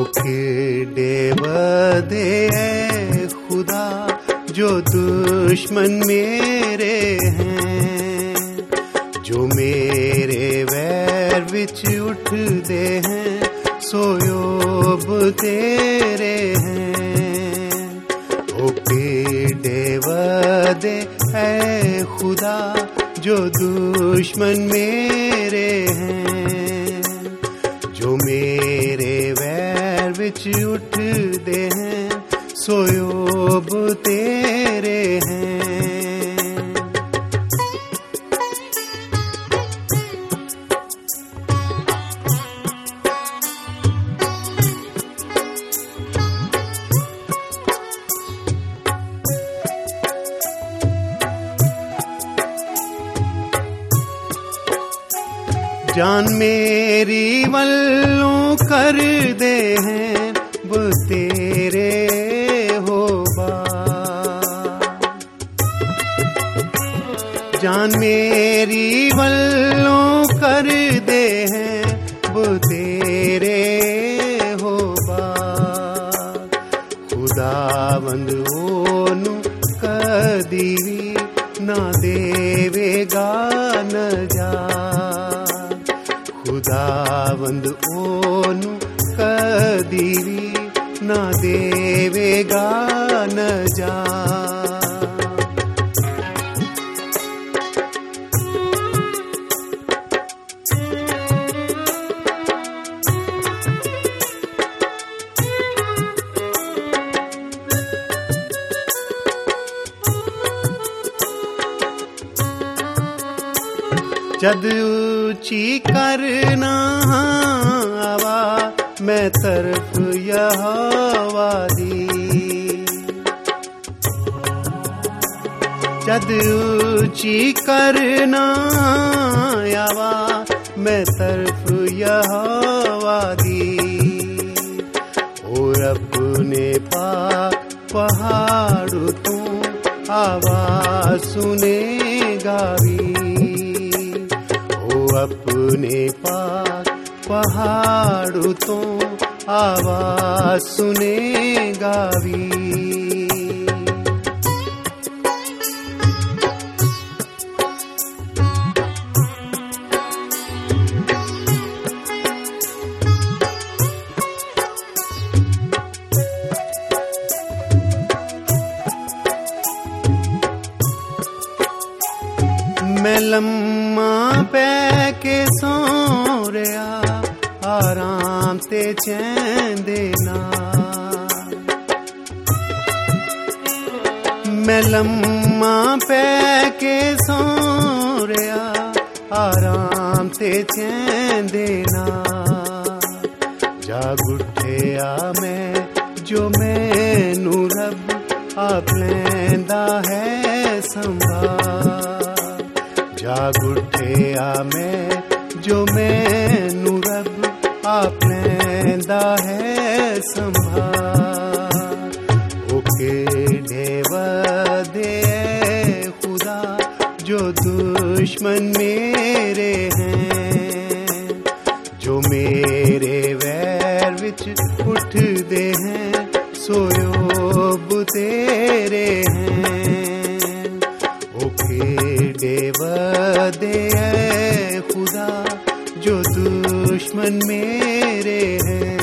Okay वदे ऐ खुदा जो दुश्मन मेरे हैं, जो मेरे वैर विच उठदे हैं, सोयोब तेरे हैं। ओके वदे ऐ खुदा जो दुश्मन मेरे हैं, जो मेरे वैर विच उठदे हैं, सोयोब तेरे हैं। जान मेरी वल्लों कर दे हैं, वो तेरे होबा। जान मेरी वल्लों कर दे हैं, वो तेरे होबा। खुदावंद ओनू कदी ना देवेगा न जा। खुदावंद ओनू कदी ना देवेगा न जा। जद ऊंची करना आवा मैं तरफ यहोवा दी। जद ऊंची करना आवा मैं तरफ यहोवा दी। और अपने पहाड़ तू आवाज सुनेगा भी। अपने पहाड़ तो आवाज सुनेगा भी। मैं लम्मा पै के सो रहा आराम ते चैन देना। मैं लम्मा पै के सो रहा आराम ते चैन देना। जाग उठिया मैं जो मैनू रब आप लैंदा है संभाल। जाग उठिया मैं जो मैनू रब आप लैंदा है संभाल। ओके वदे ऐ खुदा जो दुश्मन मेरे हैं, जो मेरे वैर विच उठदे हैं, सोयोब तेरे हैं। ओके वदे ऐ खुदा जो दुश्मन मेरे हैं।